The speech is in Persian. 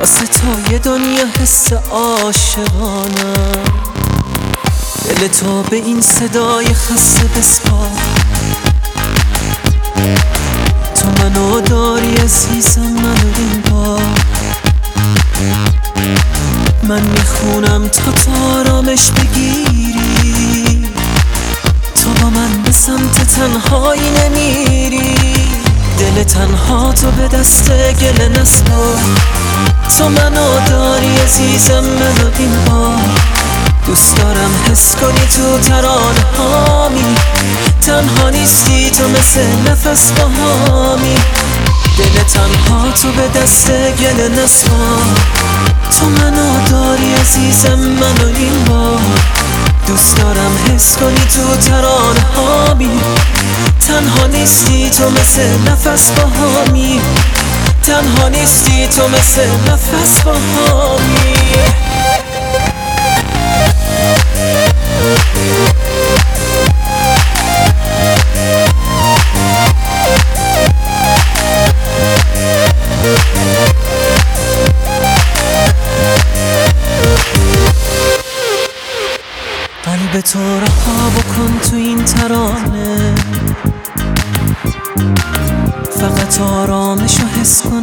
واسه تو یه دنیا حس عاشقانم. دل تو به این صدای خسته بسپار. تو منو داری عزیزم، منو این بار. من میخونم تا آرامش بگیری. تو با من به سمت تنهایی نمیری. دل تنها تو به دست گله نسپار. تو منو داری عزیزم، منو این بار. دوست دارم حس کنی تو ترانه هامی. تنها نیستی تو مثل نفس باهامی. دل تنها تو به دست گله نسپار. تو منو داری عزیزم، منو این بار. دوست دارم حس کنی تو ترانه هامی. تنها نیستی تو مثل نفس باهامی. تنها نیستی تو مثل نفس باهامی. قلب تو رها بکن تو این ترانه. فقط آرامشو حس کن.